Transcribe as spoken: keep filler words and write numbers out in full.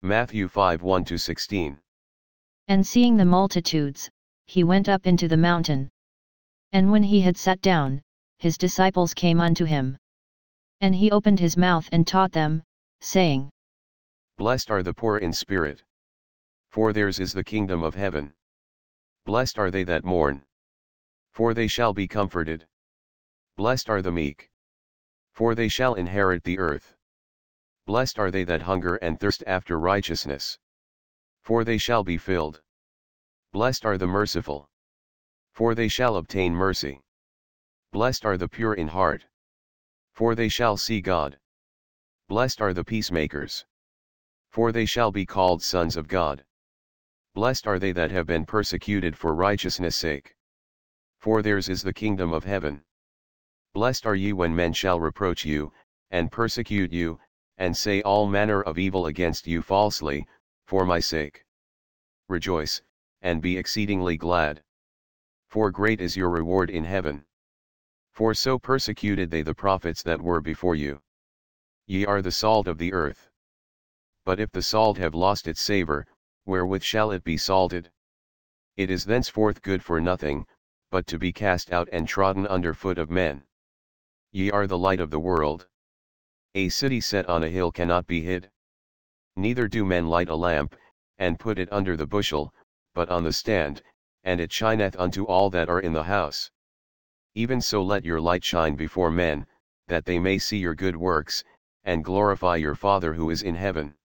Matthew five one to sixteen. And seeing the multitudes, he went up into the mountain. And when he had sat down, his disciples came unto him. And he opened his mouth and taught them, saying, Blessed are the poor in spirit, for theirs is the kingdom of heaven. Blessed are they that mourn, for they shall be comforted. Blessed are the meek, for they shall inherit the earth. Blessed are they that hunger and thirst after righteousness, for they shall be filled. Blessed are the merciful, for they shall obtain mercy. Blessed are the pure in heart, for they shall see God. Blessed are the peacemakers, for they shall be called sons of God. Blessed are they that have been persecuted for righteousness' sake, for theirs is the kingdom of heaven. Blessed are ye when men shall reproach you, and persecute you, and say all manner of evil against you falsely, for my sake. Rejoice, and be exceedingly glad, for great is your reward in heaven. For so persecuted they the prophets that were before you. Ye are the salt of the earth. But if the salt have lost its savour, wherewith shall it be salted? It is thenceforth good for nothing, but to be cast out and trodden under foot of men. Ye are the light of the world. A city set on a hill cannot be hid. Neither do men light a lamp, and put it under the bushel, but on the stand, and it shineth unto all that are in the house. Even so let your light shine before men, that they may see your good works, and glorify your Father who is in heaven.